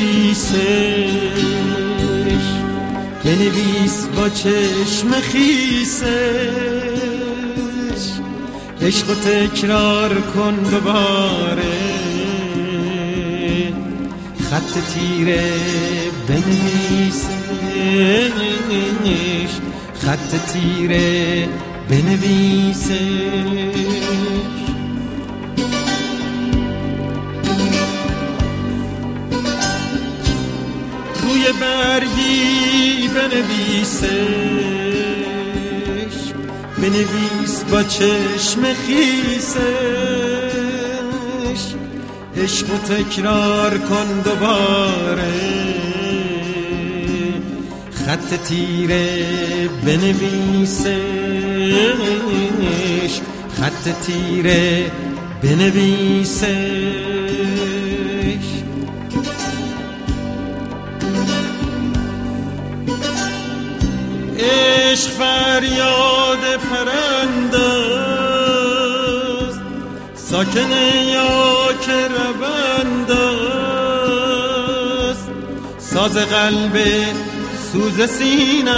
بنویس با چشم خیسش، عشق تکرار کن دوباره، خط تیره بنویسش، خط تیره بنویسش. روی برگی بنویسش، بنویس با چشم خیسش، عشق تکرار کن دوباره، خط تیره بنویسش، خط تیره بنویسش. عشق فریاد پرنده است، ساکن یا که رونده است، ساز قلب سوز سینه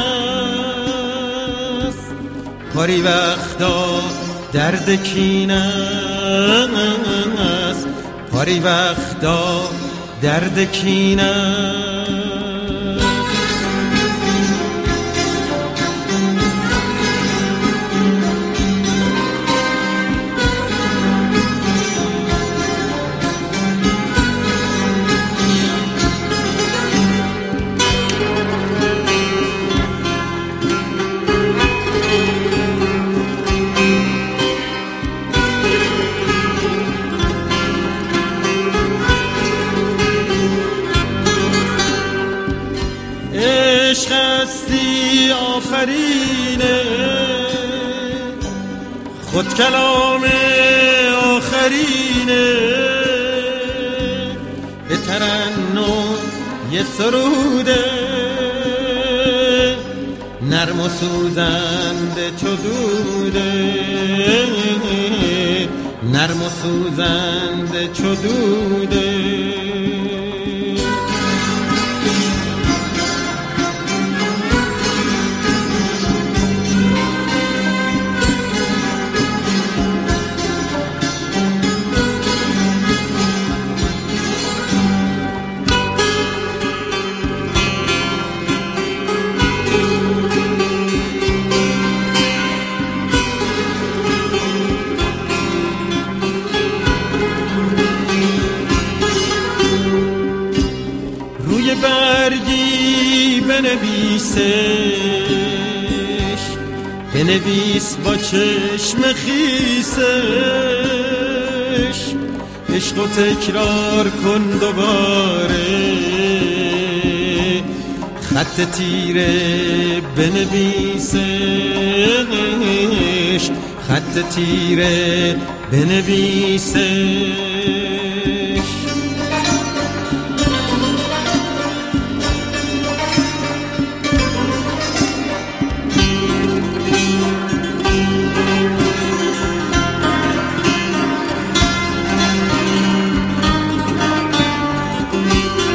است، پاری وقتا درد کینه است، پاری وقتا درد کینه است. عشق هستی آفرینه، خود کلام آخرینه، به ترنم یه سروده، نرم و سوزنده چو دوده، نرم و سوزنده چو دوده. روی برگی بنویسش، بنویس با چشم خیسش، عشق و تکرار کن دوباره، خط تیره بنویسش، خط تیره بنویسش.